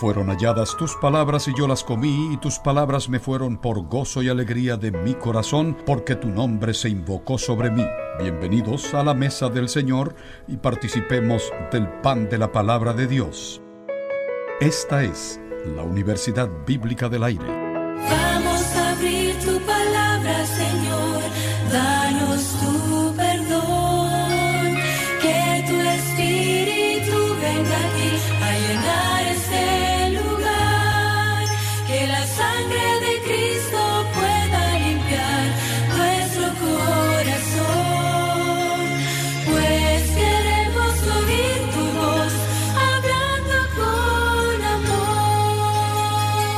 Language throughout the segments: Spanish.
Fueron halladas tus palabras y yo las comí, y tus palabras me fueron por gozo y alegría de mi corazón, porque tu nombre se invocó sobre mí. Bienvenidos a la mesa del Señor y participemos del pan de la palabra de Dios. Esta es la Universidad Bíblica del Aire. Vamos a abrir tu palabra, Señor, danos tu perdón, que tu Espíritu venga aquí a llenar este lugar, que la sangre de Cristo pueda limpiar nuestro corazón, pues queremos oír tu voz hablando con amor.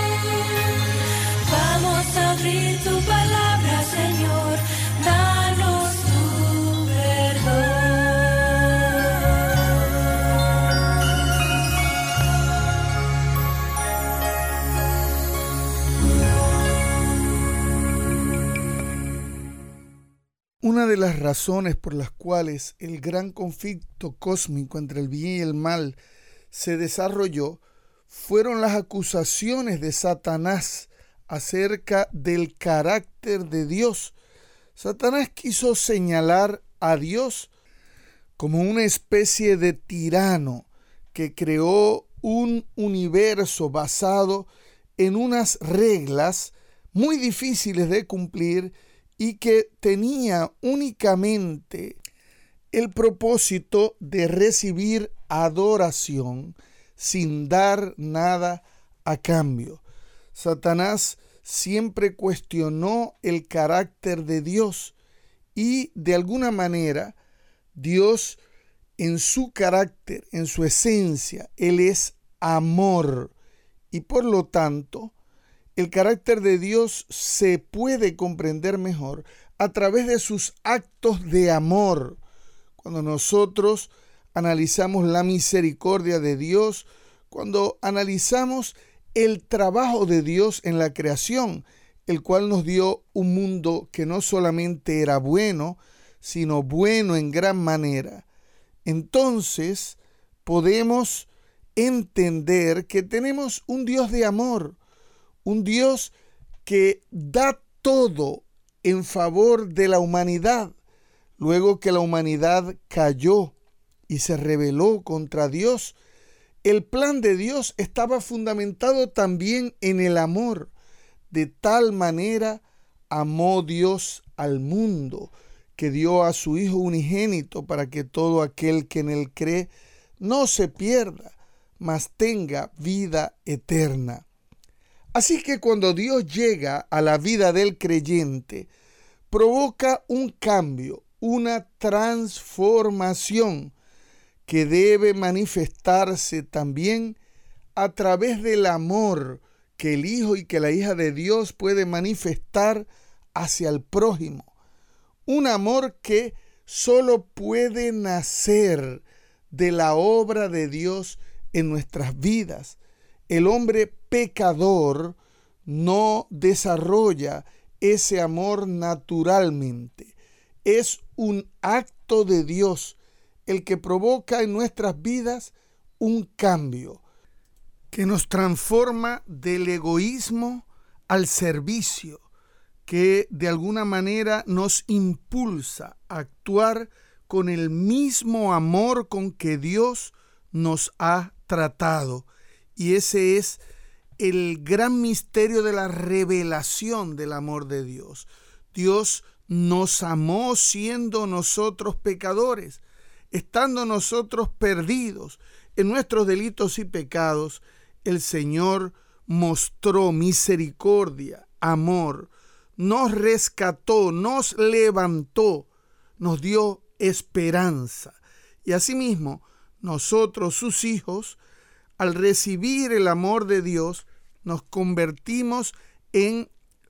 Vamos a abrir tu palabra, Señor, danos tu perdón. Una de las razones por las cuales el gran conflicto cósmico entre el bien y el mal se desarrolló fueron las acusaciones de Satanás acerca del carácter de Dios. Satanás quiso señalar a Dios como una especie de tirano que creó un universo basado en unas reglas muy difíciles de cumplir y que tenía únicamente el propósito de recibir adoración sin dar nada a cambio. Satanás siempre cuestionó el carácter de Dios y de alguna manera Dios en su carácter, en su esencia, Él es amor y por lo tanto el carácter de Dios se puede comprender mejor a través de sus actos de amor. Cuando nosotros analizamos la misericordia de Dios, cuando analizamos el trabajo de Dios en la creación, el cual nos dio un mundo que no solamente era bueno, sino bueno en gran manera, entonces podemos entender que tenemos un Dios de amor, un Dios que da todo en favor de la humanidad, luego que la humanidad cayó y se rebeló contra Dios. El plan de Dios estaba fundamentado también en el amor. De tal manera amó Dios al mundo, que dio a su Hijo unigénito para que todo aquel que en él cree no se pierda, mas tenga vida eterna. Así que cuando Dios llega a la vida del creyente, provoca un cambio, una transformación que debe manifestarse también a través del amor que el Hijo y que la hija de Dios puede manifestar hacia el prójimo. Un amor que solo puede nacer de la obra de Dios en nuestras vidas. El hombre pecador no desarrolla ese amor naturalmente. Es un acto de Dios el que provoca en nuestras vidas un cambio que nos transforma del egoísmo al servicio, que de alguna manera nos impulsa a actuar con el mismo amor con que Dios nos ha tratado. Y ese es el gran misterio de la revelación del amor de Dios. Dios nos amó siendo nosotros pecadores, estando nosotros perdidos en nuestros delitos y pecados. El Señor mostró misericordia, amor, nos rescató, nos levantó, nos dio esperanza. Y asimismo, nosotros, sus hijos, al recibir el amor de Dios, nos convertimos en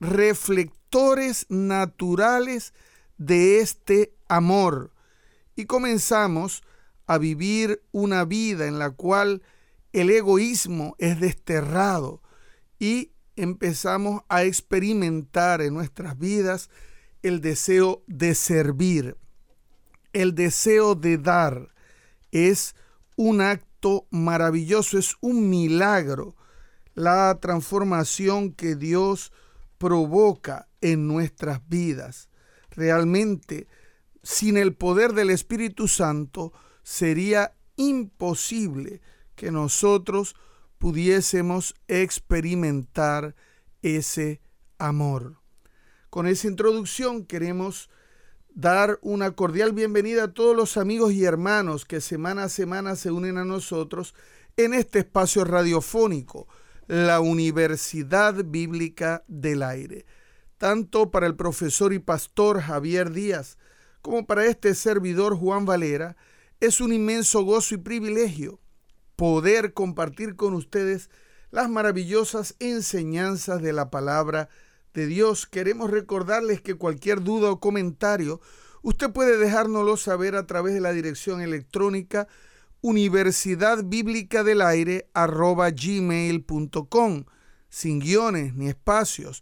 reflectores naturales de este amor y comenzamos a vivir una vida en la cual el egoísmo es desterrado y empezamos a experimentar en nuestras vidas el deseo de servir, el deseo de dar. Es un acto acto maravilloso, es un milagro la transformación que Dios provoca en nuestras vidas. Realmente, sin el poder del Espíritu Santo, sería imposible que nosotros pudiésemos experimentar ese amor. Con esa introducción queremos dar una cordial bienvenida a todos los amigos y hermanos que semana a semana se unen a nosotros en este espacio radiofónico, la Universidad Bíblica del Aire. Tanto para el profesor y pastor Javier Díaz como para este servidor Juan Valera, es un inmenso gozo y privilegio poder compartir con ustedes las maravillosas enseñanzas de la palabra de Dios. Queremos recordarles que cualquier duda o comentario usted puede dejárnoslo saber a través de la dirección electrónica universidadbiblicadelaire@gmail.com, sin guiones ni espacios,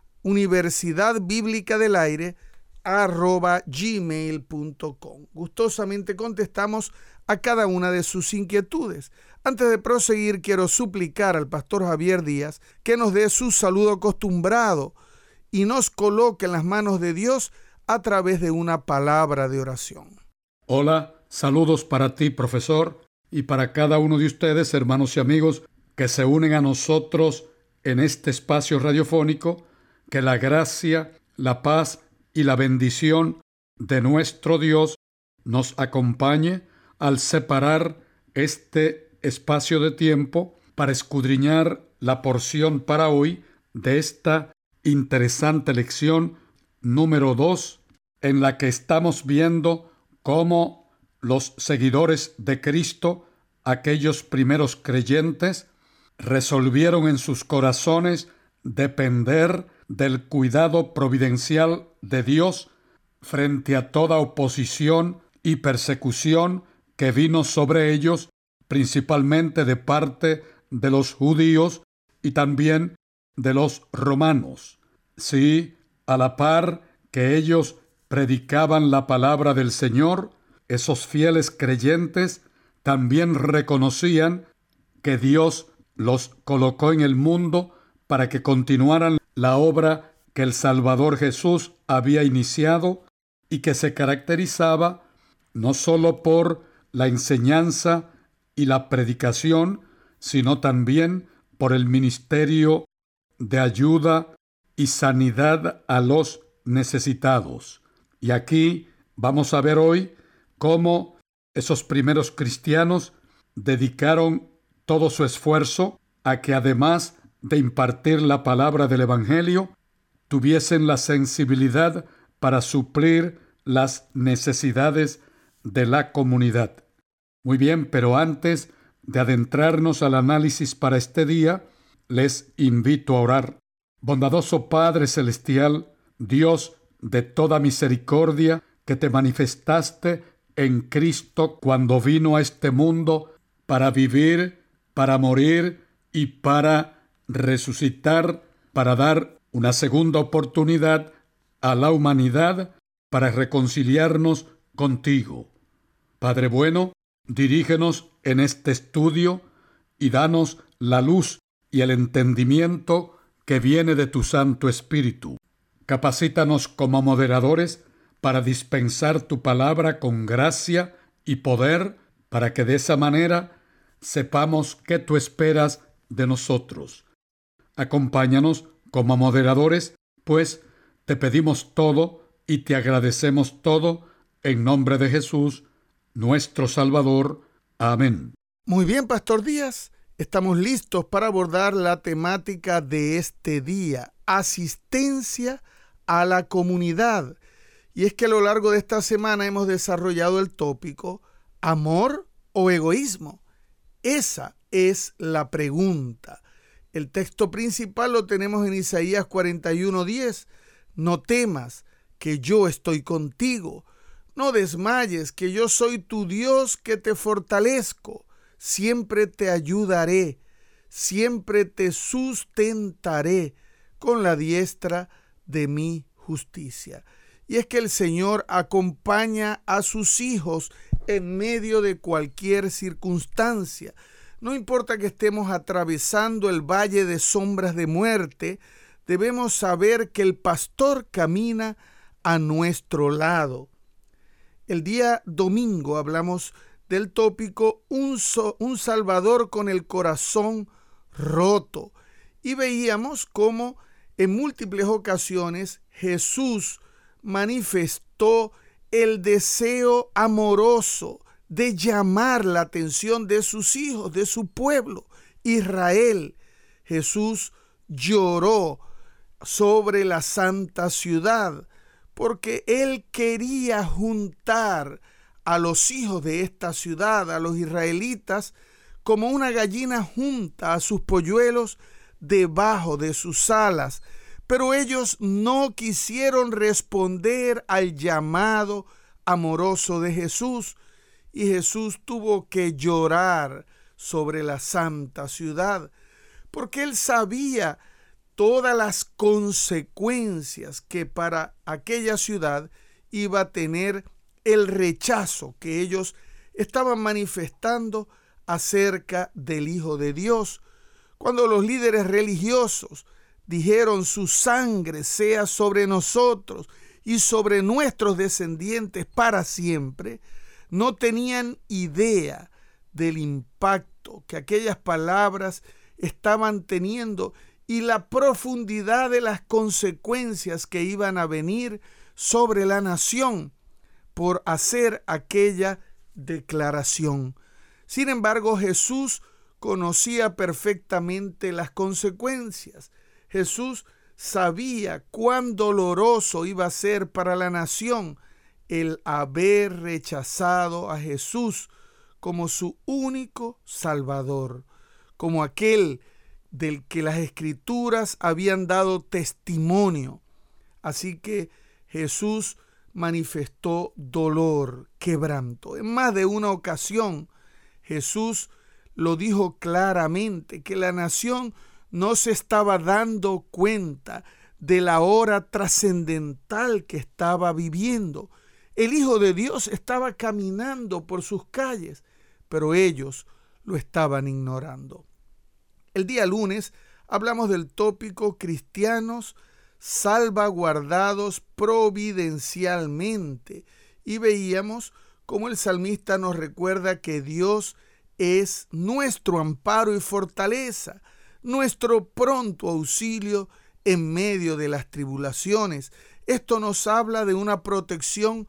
universidadbiblicadelaire@gmail.com. Gustosamente contestamos a cada una de sus inquietudes. Antes de proseguir, quiero suplicar al pastor Javier Díaz que nos dé su saludo acostumbrado y nos coloque en las manos de Dios a través de una palabra de oración. Hola, saludos para ti, profesor, y para cada uno de ustedes, hermanos y amigos, que se unen a nosotros en este espacio radiofónico. Que la gracia, la paz y la bendición de nuestro Dios nos acompañe al separar este espacio de tiempo para escudriñar la porción para hoy de esta interesante lección número 2, en la que estamos viendo cómo los seguidores de Cristo, aquellos primeros creyentes, resolvieron en sus corazones depender del cuidado providencial de Dios frente a toda oposición y persecución que vino sobre ellos, principalmente de parte de los judíos y también de los romanos. Sí, a la par que ellos predicaban la palabra del Señor, esos fieles creyentes también reconocían que Dios los colocó en el mundo para que continuaran la obra que el Salvador Jesús había iniciado y que se caracterizaba no solo por la enseñanza y la predicación, sino también por el ministerio de ayuda y sanidad a los necesitados. Y aquí vamos a ver hoy cómo esos primeros cristianos dedicaron todo su esfuerzo a que, además de impartir la palabra del Evangelio, tuviesen la sensibilidad para suplir las necesidades de la comunidad. Muy bien, pero antes de adentrarnos al análisis para este día, les invito a orar. Bondadoso Padre Celestial, Dios de toda misericordia, que te manifestaste en Cristo cuando vino a este mundo para vivir, para morir y para resucitar, para dar una segunda oportunidad a la humanidad para reconciliarnos contigo. Padre bueno, dirígenos en este estudio y danos la luz y el entendimiento que viene de tu Santo Espíritu. Capacítanos como moderadores para dispensar tu palabra con gracia y poder, para que de esa manera sepamos qué tú esperas de nosotros. Acompáñanos como moderadores, pues te pedimos todo y te agradecemos todo en nombre de Jesús, nuestro Salvador. Amén. Muy bien, Pastor Díaz. Estamos listos para abordar la temática de este día, asistencia a la comunidad. Y es que a lo largo de esta semana hemos desarrollado el tópico ¿amor o egoísmo? Esa es la pregunta. El texto principal lo tenemos en Isaías 41:10. No temas, que yo estoy contigo. No desmayes, que yo soy tu Dios, que te fortalezco. Siempre te ayudaré, siempre te sustentaré con la diestra de mi justicia. Y es que el Señor acompaña a sus hijos en medio de cualquier circunstancia. No importa que estemos atravesando el valle de sombras de muerte, debemos saber que el pastor camina a nuestro lado. El día domingo hablamos del tópico un Salvador con el corazón roto y veíamos cómo en múltiples ocasiones Jesús manifestó el deseo amoroso de llamar la atención de sus hijos, de su pueblo, Israel. Jesús lloró sobre la santa ciudad porque él quería juntar a los hijos de esta ciudad, a los israelitas, como una gallina junta a sus polluelos debajo de sus alas. Pero ellos no quisieron responder al llamado amoroso de Jesús, y Jesús tuvo que llorar sobre la santa ciudad, porque él sabía todas las consecuencias que para aquella ciudad iba a tener el rechazo que ellos estaban manifestando acerca del Hijo de Dios. Cuando los líderes religiosos dijeron: su sangre sea sobre nosotros y sobre nuestros descendientes para siempre, no tenían idea del impacto que aquellas palabras estaban teniendo y la profundidad de las consecuencias que iban a venir sobre la nación por hacer aquella declaración. Sin embargo, Jesús conocía perfectamente las consecuencias. Jesús sabía cuán doloroso iba a ser para la nación el haber rechazado a Jesús como su único Salvador, como aquel del que las Escrituras habían dado testimonio. Así que Jesús manifestó dolor, quebranto. En más de una ocasión, Jesús lo dijo claramente, que la nación no se estaba dando cuenta de la hora trascendental que estaba viviendo. El Hijo de Dios estaba caminando por sus calles, pero ellos lo estaban ignorando. El día lunes hablamos del tópico cristianos salvaguardados providencialmente y veíamos cómo el salmista nos recuerda que Dios es nuestro amparo y fortaleza, nuestro pronto auxilio en medio de las tribulaciones. Esto nos habla de una protección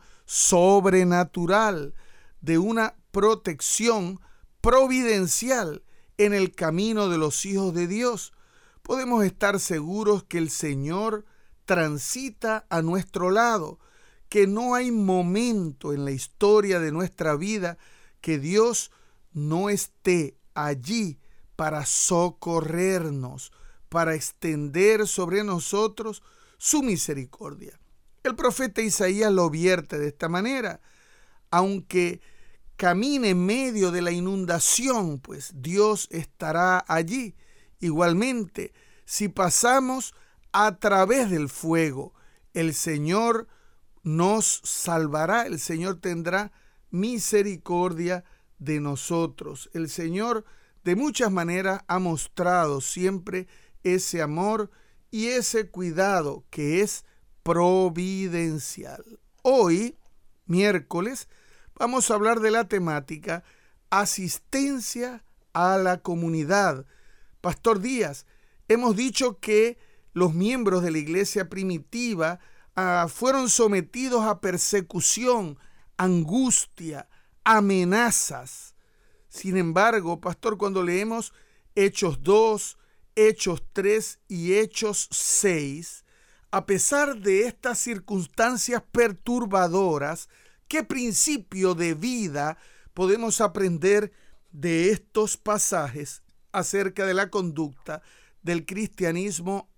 sobrenatural, de una protección providencial en el camino de los hijos de Dios. Podemos estar seguros que el Señor transita a nuestro lado, que no hay momento en la historia de nuestra vida que Dios no esté allí para socorrernos, para extender sobre nosotros su misericordia. El profeta Isaías lo vierte de esta manera: aunque camine en medio de la inundación, pues Dios estará allí. Igualmente, si pasamos a través del fuego, el Señor nos salvará, el Señor tendrá misericordia de nosotros. El Señor de muchas maneras ha mostrado siempre ese amor y ese cuidado que es providencial. Hoy, miércoles, vamos a hablar de la temática asistencia a la comunidad. Pastor Díaz, hemos dicho que los miembros de la iglesia primitiva fueron sometidos a persecución, angustia, amenazas. Sin embargo, pastor, cuando leemos Hechos 2, Hechos 3 y Hechos 6, a pesar de estas circunstancias perturbadoras, ¿qué principio de vida podemos aprender de estos pasajes acerca de la conducta del cristianismo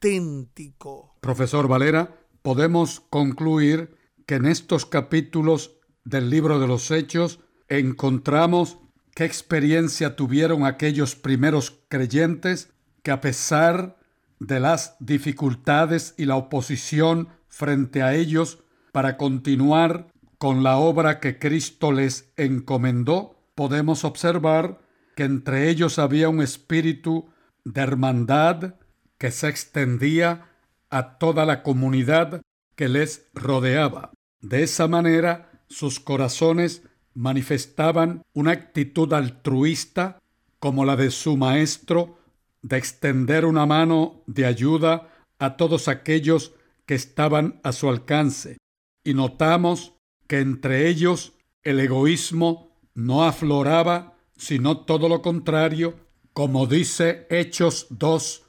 auténtico? Profesor Valera, podemos concluir que en estos capítulos del libro de los Hechos encontramos qué experiencia tuvieron aquellos primeros creyentes que, a pesar de las dificultades y la oposición frente a ellos, para continuar con la obra que Cristo les encomendó, podemos observar que entre ellos había un espíritu de hermandad que se extendía a toda la comunidad que les rodeaba. De esa manera, sus corazones manifestaban una actitud altruista como la de su maestro, de extender una mano de ayuda a todos aquellos que estaban a su alcance. Y notamos que entre ellos el egoísmo no afloraba, sino todo lo contrario, como dice Hechos 2,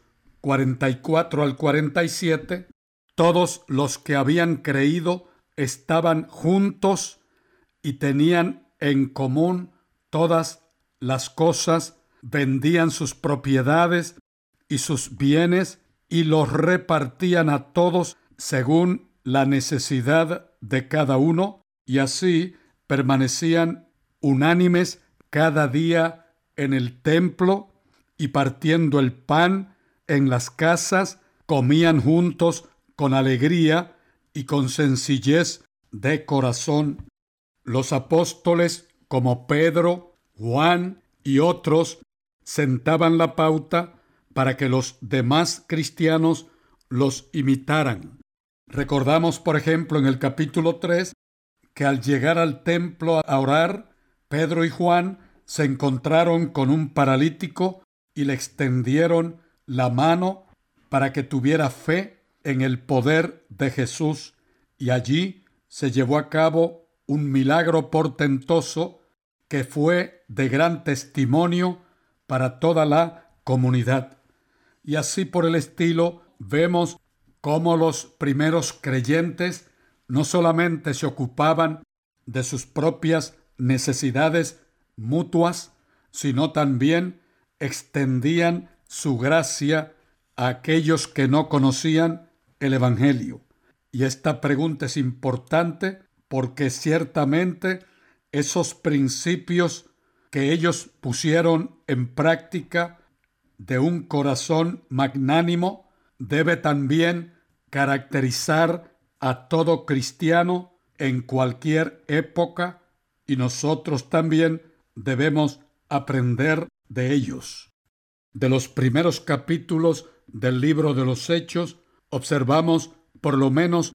44 al 47, todos los que habían creído estaban juntos y tenían en común todas las cosas, vendían sus propiedades y sus bienes y los repartían a todos según la necesidad de cada uno, y así permanecían unánimes cada día en el templo, y partiendo el pan en las casas, comían juntos con alegría y con sencillez de corazón. Los apóstoles como Pedro, Juan y otros sentaban la pauta para que los demás cristianos los imitaran. Recordamos, por ejemplo, en el capítulo 3, que al llegar al templo a orar, Pedro y Juan se encontraron con un paralítico y le extendieron la mano para que tuviera fe en el poder de Jesús, y allí se llevó a cabo un milagro portentoso que fue de gran testimonio para toda la comunidad. Y así por el estilo vemos cómo los primeros creyentes no solamente se ocupaban de sus propias necesidades mutuas, sino también extendían su gracia a aquellos que no conocían el Evangelio. Y esta pregunta es importante porque ciertamente esos principios que ellos pusieron en práctica de un corazón magnánimo debe también caracterizar a todo cristiano en cualquier época, y nosotros también debemos aprender de ellos. De los primeros capítulos del libro de los Hechos observamos por lo menos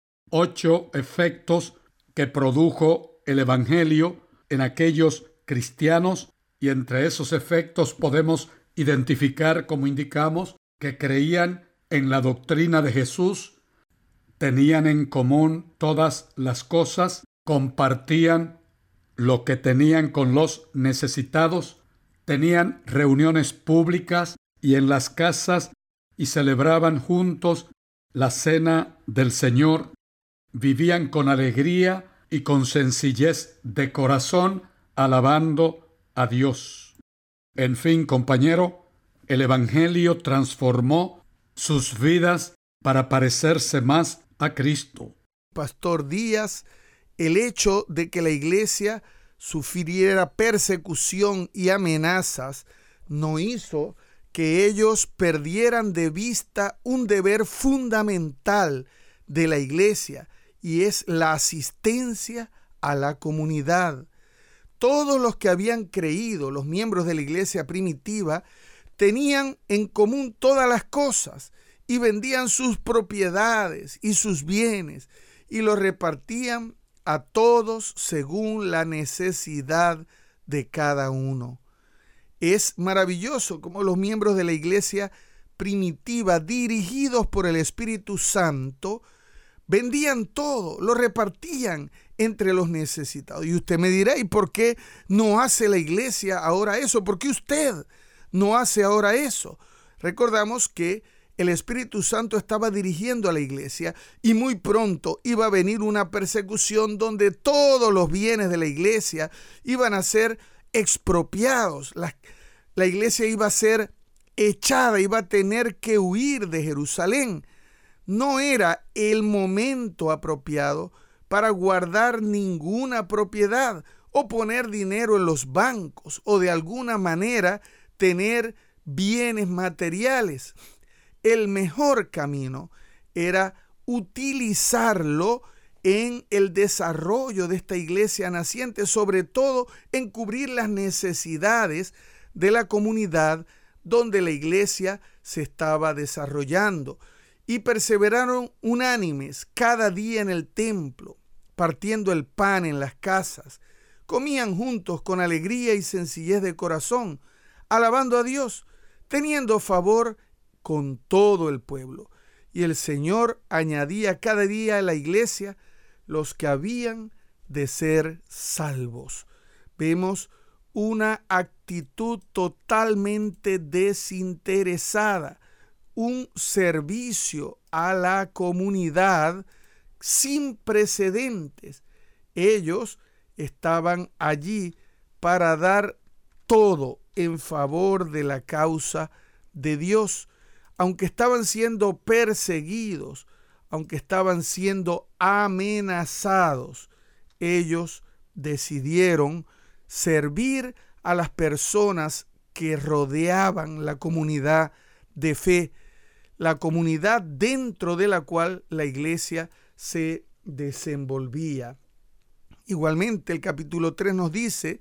8 efectos que produjo el Evangelio en aquellos cristianos, y entre esos efectos podemos identificar, como indicamos, que creían en la doctrina de Jesús, tenían en común todas las cosas, compartían lo que tenían con los necesitados, tenían reuniones públicas y en las casas y celebraban juntos la cena del Señor, vivían con alegría y con sencillez de corazón, alabando a Dios. En fin, compañero, el Evangelio transformó sus vidas para parecerse más a Cristo. Pastor Díaz, el hecho de que la iglesia sufriera persecución y amenazas no hizo que ellos perdieran de vista un deber fundamental de la iglesia, y es la asistencia a la comunidad. Todos los que habían creído, los miembros de la iglesia primitiva, tenían en común todas las cosas y vendían sus propiedades y sus bienes y los repartían a todos según la necesidad de cada uno. Es maravilloso cómo los miembros de la iglesia primitiva, dirigidos por el Espíritu Santo, vendían todo, lo repartían entre los necesitados. Y usted me dirá, ¿y por qué no hace la iglesia ahora eso? ¿Por qué usted no hace ahora eso? Recordamos que el Espíritu Santo estaba dirigiendo a la iglesia y muy pronto iba a venir una persecución donde todos los bienes de la iglesia iban a ser expropiados. La iglesia iba a ser echada, iba a tener que huir de Jerusalén. No era el momento apropiado para guardar ninguna propiedad o poner dinero en los bancos o de alguna manera tener bienes materiales. El mejor camino era utilizarlo en el desarrollo de esta iglesia naciente, sobre todo en cubrir las necesidades de la comunidad donde la iglesia se estaba desarrollando. Y perseveraron unánimes cada día en el templo, partiendo el pan en las casas. Comían juntos con alegría y sencillez de corazón, alabando a Dios, teniendo favor con todo el pueblo. Y el Señor añadía cada día a la iglesia los que habían de ser salvos. Vemos una actitud totalmente desinteresada, un servicio a la comunidad sin precedentes. Ellos estaban allí para dar todo en favor de la causa de Dios, aunque estaban siendo perseguidos, aunque estaban siendo amenazados. Ellos decidieron servir a las personas que rodeaban la comunidad de fe, la comunidad dentro de la cual la iglesia se desenvolvía. Igualmente, el capítulo 3 nos dice: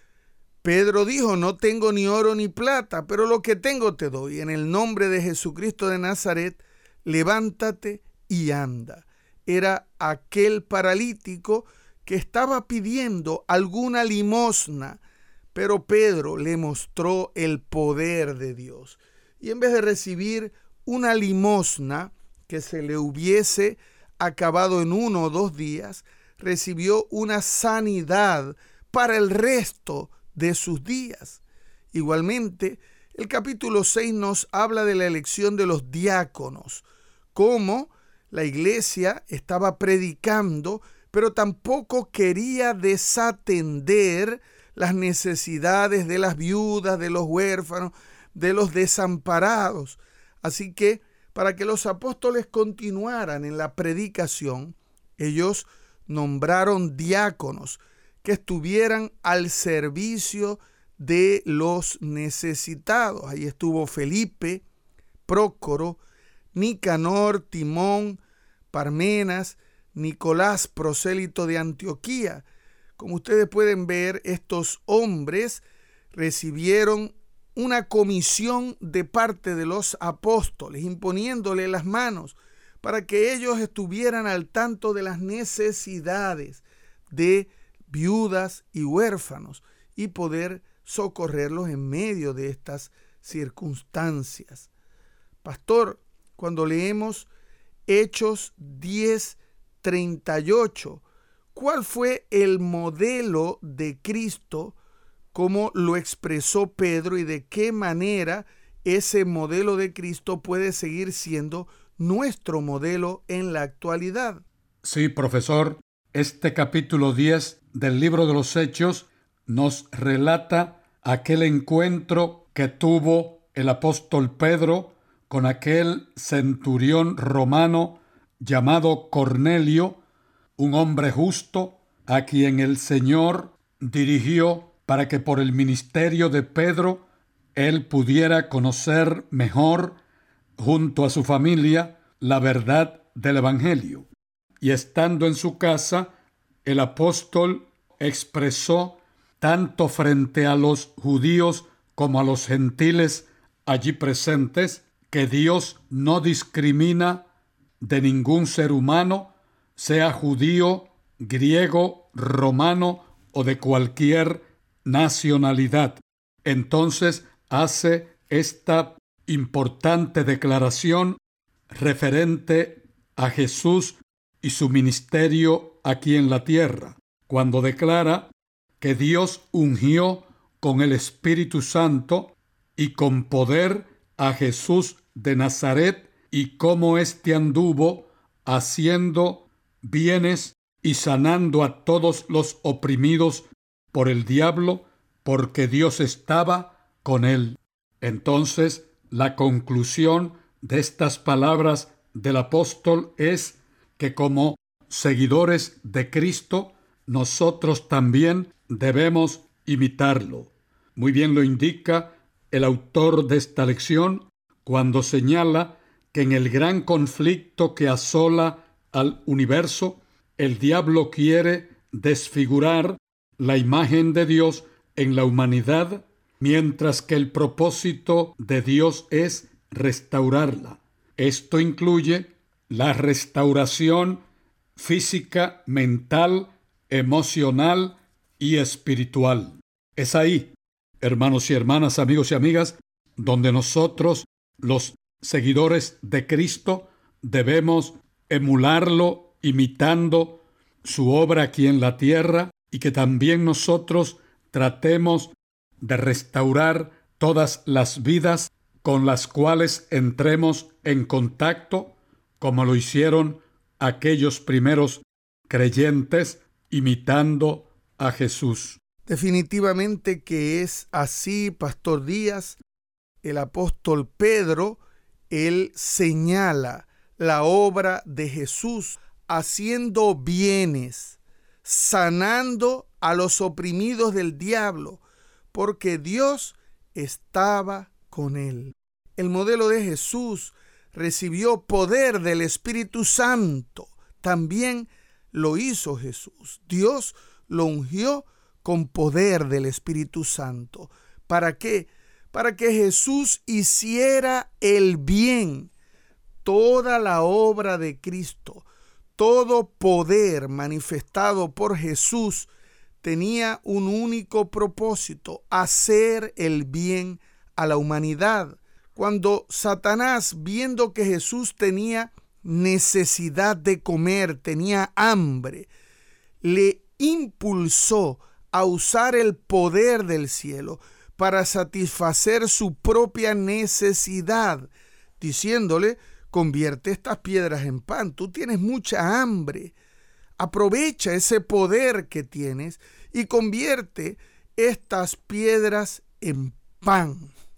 Pedro dijo: no tengo ni oro ni plata, pero lo que tengo te doy. En el nombre de Jesucristo de Nazaret, levántate y anda. Era aquel paralítico que estaba pidiendo alguna limosna, pero Pedro le mostró el poder de Dios. Y en vez de recibir una limosna que se le hubiese acabado en 1 o 2 días, recibió una sanidad para el resto de sus días. Igualmente, el capítulo 6 nos habla de la elección de los diáconos, cómo la iglesia estaba predicando, pero tampoco quería desatender las necesidades de las viudas, de los huérfanos, de los desamparados. Así que, para que los apóstoles continuaran en la predicación, ellos nombraron diáconos que estuvieran al servicio de los necesitados. Ahí estuvo Felipe, Prócoro, Nicanor, Timón, Parmenas, Nicolás, prosélito de Antioquía. Como ustedes pueden ver, estos hombres recibieron una comisión de parte de los apóstoles, imponiéndole las manos para que ellos estuvieran al tanto de las necesidades de viudas y huérfanos y poder socorrerlos en medio de estas circunstancias. Pastor, cuando leemos Hechos 10:38, ¿cuál fue el modelo de Cristo? ¿Cómo lo expresó Pedro y de qué manera ese modelo de Cristo puede seguir siendo nuestro modelo en la actualidad? Sí, profesor, este capítulo 10 del libro de los Hechos nos relata aquel encuentro que tuvo el apóstol Pedro con aquel centurión romano llamado Cornelio, un hombre justo a quien el Señor dirigió para que por el ministerio de Pedro él pudiera conocer mejor, junto a su familia, la verdad del Evangelio. Y estando en su casa, el apóstol expresó tanto frente a los judíos como a los gentiles allí presentes que Dios no discrimina de ningún ser humano, sea judío, griego, romano o de cualquier nacionalidad. Entonces hace esta importante declaración referente a Jesús y su ministerio aquí en la tierra, cuando declara que Dios ungió con el Espíritu Santo y con poder a Jesús de Nazaret, y cómo éste anduvo haciendo bienes y sanando a todos los oprimidos por el diablo, porque Dios estaba con él. Entonces, la conclusión de estas palabras del apóstol es que como seguidores de Cristo, nosotros también debemos imitarlo. Muy bien lo indica el autor de esta lección cuando señala que en el gran conflicto que asola al universo, el diablo quiere desfigurar la imagen de Dios en la humanidad, mientras que el propósito de Dios es restaurarla. Esto incluye la restauración física, mental, emocional y espiritual. Es ahí, hermanos y hermanas, amigos y amigas, donde nosotros, los seguidores de Cristo, debemos emularlo, imitando su obra aquí en la tierra, y que también nosotros tratemos de restaurar todas las vidas con las cuales entremos en contacto, como lo hicieron aquellos primeros creyentes imitando a Jesús. Definitivamente que es así, Pastor Díaz. El apóstol Pedro, él señala la obra de Jesús haciendo bienes, sanando a los oprimidos del diablo, porque Dios estaba con él. El modelo de Jesús recibió poder del Espíritu Santo. También lo hizo Jesús. Dios lo ungió con poder del Espíritu Santo. ¿Para qué? Para que Jesús hiciera el bien. Toda la obra de Cristo, todo poder manifestado por Jesús tenía un único propósito: hacer el bien a la humanidad. Cuando Satanás, viendo que Jesús tenía necesidad de comer, tenía hambre, le impulsó a usar el poder del cielo para satisfacer su propia necesidad, diciéndole: convierte estas piedras en pan, tú tienes mucha hambre, aprovecha ese poder que tienes y convierte estas piedras en pan.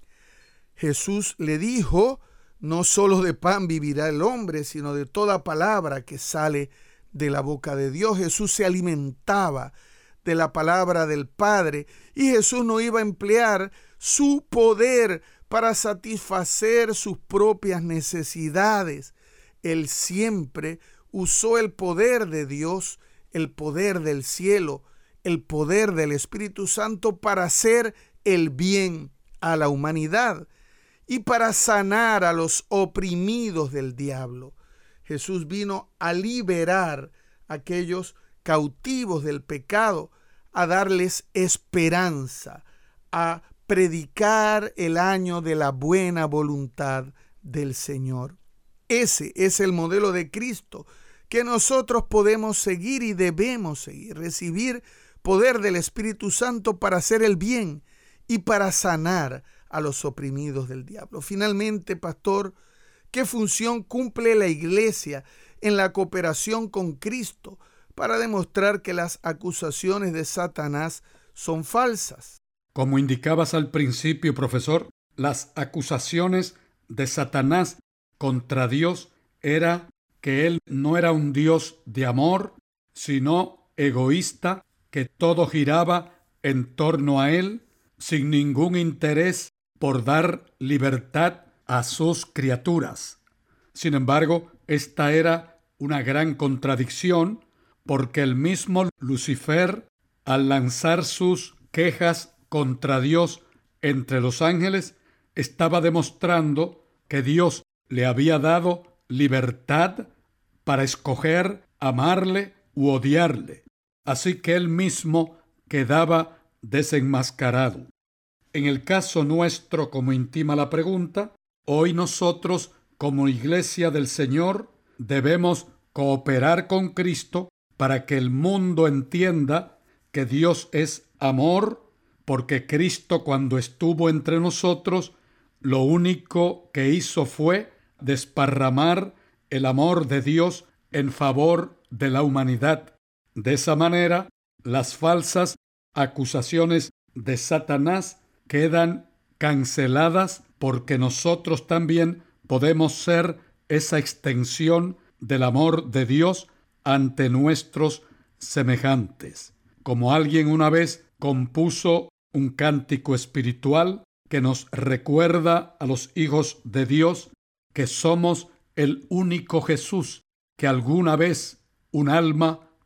Jesús le dijo: no solo de pan vivirá el hombre, sino de toda palabra que sale de la boca de Dios. Jesús se alimentaba de la palabra del Padre, y Jesús no iba a emplear su poder para satisfacer sus propias necesidades. Él siempre usó el poder de Dios, el poder del cielo, el poder del Espíritu Santo para hacer el bien a la humanidad y para sanar a los oprimidos del diablo. Jesús vino a liberar a aquellos cautivos del pecado, a darles esperanza, a predicar el año de la buena voluntad del Señor. Ese es el modelo de Cristo que nosotros podemos seguir y debemos seguir, recibir poder del Espíritu Santo para hacer el bien y para sanar a los oprimidos del diablo. Finalmente, pastor, ¿qué función cumple la iglesia en la cooperación con Cristo para demostrar que las acusaciones de Satanás son falsas? Como indicabas al principio, profesor, las acusaciones de Satanás contra Dios era que él no era un Dios de amor, sino egoísta, que todo giraba en torno a él, sin ningún interés por dar libertad a sus criaturas. Sin embargo, esta era una gran contradicción, porque el mismo Lucifer, al lanzar sus quejas contra Dios entre los ángeles, estaba demostrando que Dios le había dado libertad para escoger amarle u odiarle. Así que él mismo quedaba desenmascarado. En el caso nuestro, como intima la pregunta, hoy nosotros, como Iglesia del Señor, debemos cooperar con Cristo para que el mundo entienda que Dios es amor, porque Cristo, cuando estuvo entre nosotros, lo único que hizo fue desparramar el amor de Dios en favor de la humanidad. De esa manera, las falsas acusaciones de Satanás quedan canceladas, porque nosotros también podemos ser esa extensión del amor de Dios ante nuestros semejantes. Como alguien una vez compuso un cántico espiritual que nos recuerda a los hijos de Dios que somos el único Jesús que alguna vez un alma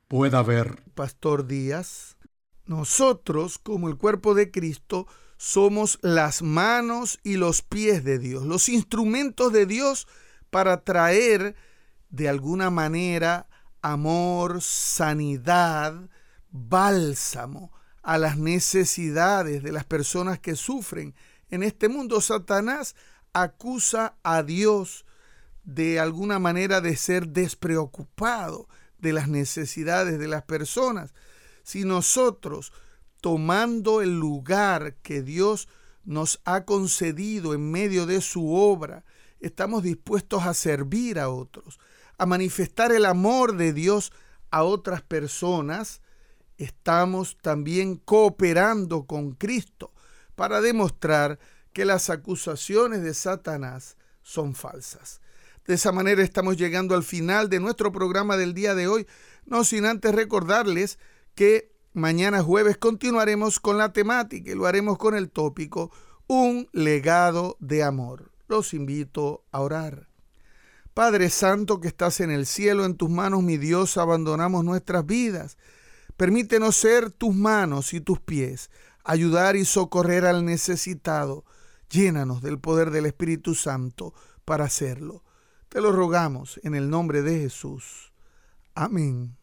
pueda ver. Pastor Díaz, nosotros, como el cuerpo de Cristo, somos las manos y los pies de Dios, los instrumentos de Dios para traer de alguna manera amor, sanidad, bálsamo a las necesidades de las personas que sufren. En este mundo, Satanás acusa a Dios de alguna manera de ser despreocupado de las necesidades de las personas. Si nosotros, tomando el lugar que Dios nos ha concedido en medio de su obra, estamos dispuestos a servir a otros, a manifestar el amor de Dios a otras personas, estamos también cooperando con Cristo para demostrar que las acusaciones de Satanás son falsas. De esa manera estamos llegando al final de nuestro programa del día de hoy, no sin antes recordarles que mañana jueves continuaremos con la temática y lo haremos con el tópico Un legado de amor. Los invito a orar. Padre Santo que estás en el cielo, en tus manos, mi Dios, abandonamos nuestras vidas. Permítenos ser tus manos y tus pies, ayudar y socorrer al necesitado. Llénanos del poder del Espíritu Santo para hacerlo. Te lo rogamos en el nombre de Jesús. Amén.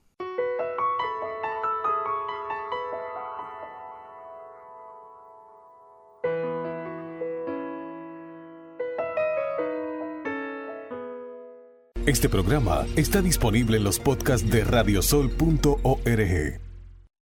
Este programa está disponible en los podcasts de radiosol.org.